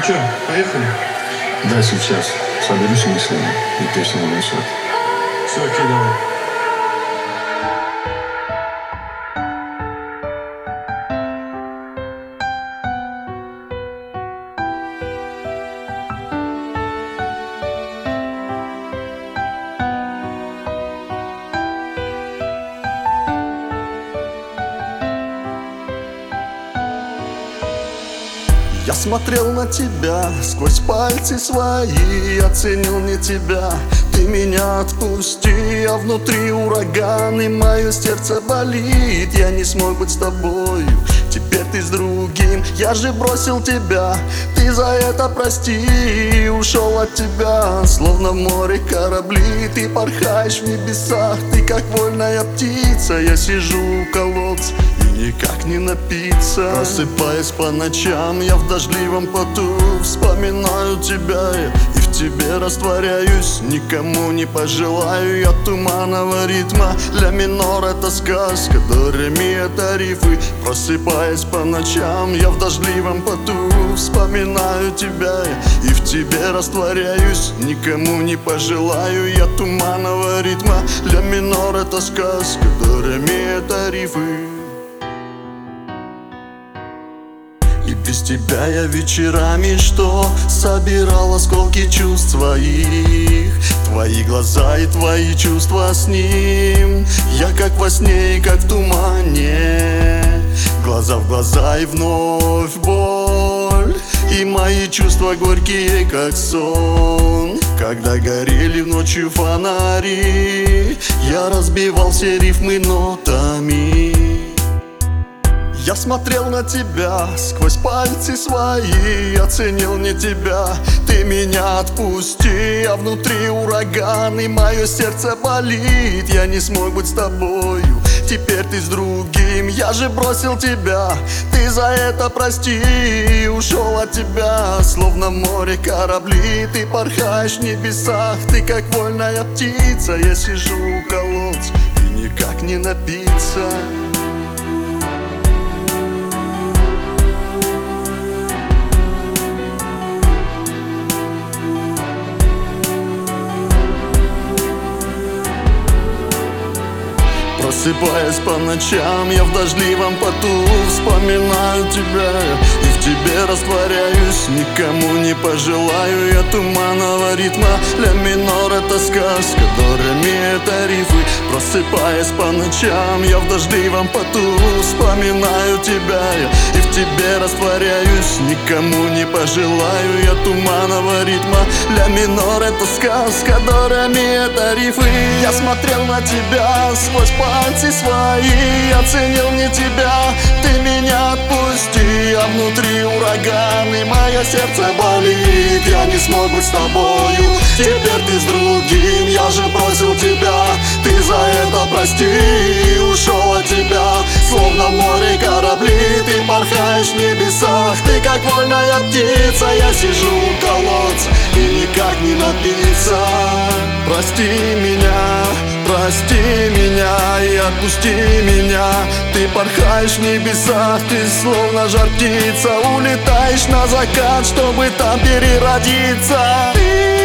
чё, поехали? Да, сейчас. Соберусь мыслями, и песня несет. Все, окей, давай. Я смотрел на тебя сквозь пальцы свои, оценил не тебя. Ты меня отпусти, а внутри ураган, и мое сердце болит. Я не смог быть с тобою, теперь ты с другим. Я же бросил тебя, ты за это прости. Ушел от тебя, словно в море корабли. Ты порхаешь в небесах, ты как вольная птица. Я сижу у колодца и никак не напиться. Просыпаясь по ночам, я в дождливом поту вспоминаю тебя, и в тебе растворяюсь. Никому не пожелаю я туманного ритма. Ля минор это сказка, до ре ми это рифы. Просыпаясь по ночам, я в дождливом поту вспоминаю тебя, и в тебе растворяюсь. Никому не пожелаю я туманного ритма. Ля минор это сказка, до ре ми это рифы. И без тебя я вечерами что? Собирал осколки чувств своих. Твои глаза и твои чувства с ним. Я как во сне и как в тумане. Глаза в глаза и вновь боль. И мои чувства горькие, как сон. Когда горели ночью фонари, я разбивал все рифмы нотами. Я смотрел на тебя сквозь пальцы свои, оценил не тебя. Ты меня отпусти, а внутри ураган, и мое сердце болит. Я не смог быть с тобою, теперь ты с другим. Я же бросил тебя, ты за это прости. Ушел от тебя, словно в море корабли. Ты порхаешь в небесах, ты как вольная птица. Я сижу у колодца и никак не напиться. Просыпаясь по ночам, я в дождливом поту вспоминаю тебя, и в тебе растворяюсь. Никому не пожелаю я туманного ритма. Ля минор это сказка, до ре ми это рифы. Просыпаясь по ночам, я в дождливом поту вспоминаю тебя, и в тебе растворяюсь. Никому не пожелаю я туманного ритма. Ля минор это сказка, до ре ми это рифы. Я смотрел на тебя сквозь пальцы свои, оценил не тебя. Ты меня отпусти, а внутри ураган, и мое сердце болит. Я не смог быть с тобою, теперь ты с другим. Я же бросил тебя, ты за это прости. Ушел от тебя, словно в море корабли. Ты порхаешь в небесах, ты как вольная птица. Я сижу у колодца и никак не напиться. Прости меня и отпусти меня. Ты порхаешь в небесах, ты словно жар птица. Улетаешь на закат, чтобы там переродиться.